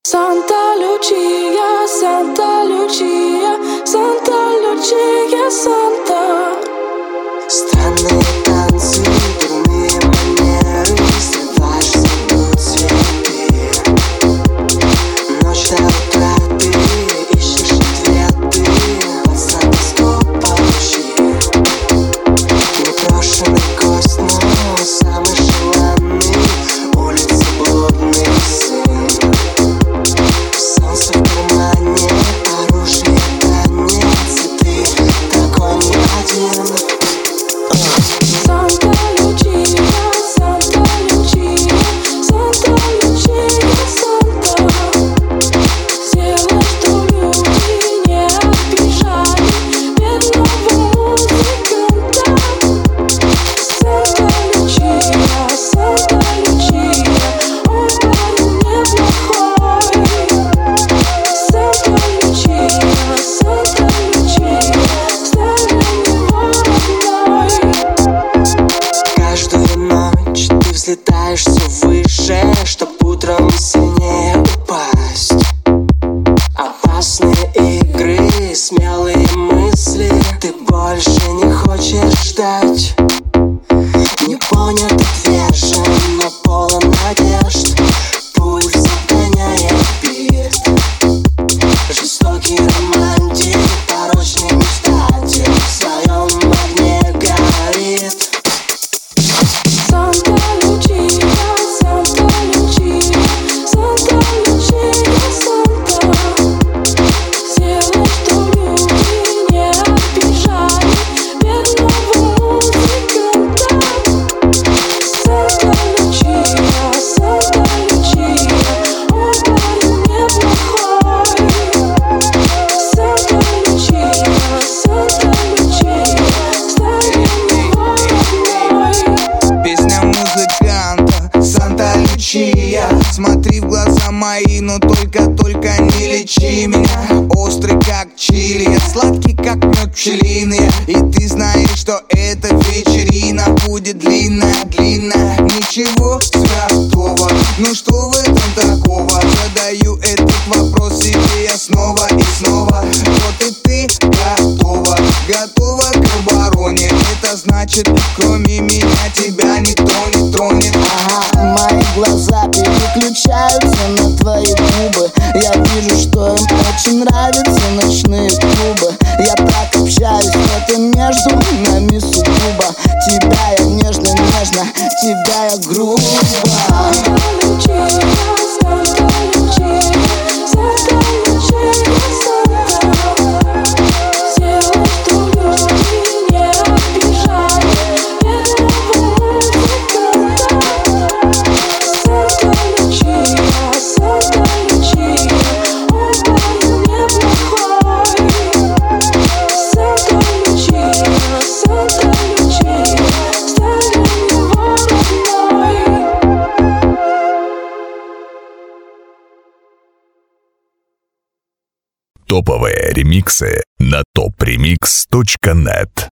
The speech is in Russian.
Santa Lucia, Santa Lucia, Santa Lucia, Santa. Странные танцы, дурные манеры, срываешь забудь цветы. Ночь до утра ты ищешь ответы, под статоскоп получи. Непрошенный гость, но самый желанный, улицы блудный сын. Солнце в кармане, оружие, танец, и ты такой не один. Santa Lucia, Santa Lucia, Santa Lucia, Santa. Сделай, что люди не обижали бедного музыканта. Santa Lucia, Santa Lucia, он парень неплохой. Santa Lucia, Santa Lucia, стань для него родной. Каждую ночь ты взлетаешь все выше, чтоб утром сильнее упасть. Опасные игры, смелые мысли, ты больше не хочешь ждать. Не понят, отвержен, но полон надежд. Пульс загоняет бит. Жестокий романтик, порочный мечтатель, в своем огне горит. Santa Lucia, Santa Lucia, Santa Lucia, Santa. Сделай, что люди не обижали бедного музыканта. Santa Lucia, Santa Lucia, он парень неплохой. Santa Lucia, Santa Lucia, стань для него родной. Песня музыканта Санта Лючия. Смотри в глаза мои, но только не лечи меня. Острый как чили, я сладкий как мед пчелиный. И ты знаешь, что эта вечерина будет длинная. Ничего святого, ну что в этом такого? Задаю этот вопрос себе я снова и снова. Вот и ты готова к обороне. Это значит, кроме меня тебя никто не тронет. Мои глаза переключаются на твои губы. Я вижу, что им очень нравятся ночные клубы. Я так общаюсь, это между нами сугубо. Тебя я нежно, тебя я грубо. Santa Lucia, Santa Lucia, Santa Lucia, Santa. Сделай, что люди не обижали бедного музыканта. Santa Lucia, Santa Lucia, он парень неплохой. Santa Lucia, Santa Lucia, стань для него родной. Топовые ремиксы на topremix.net.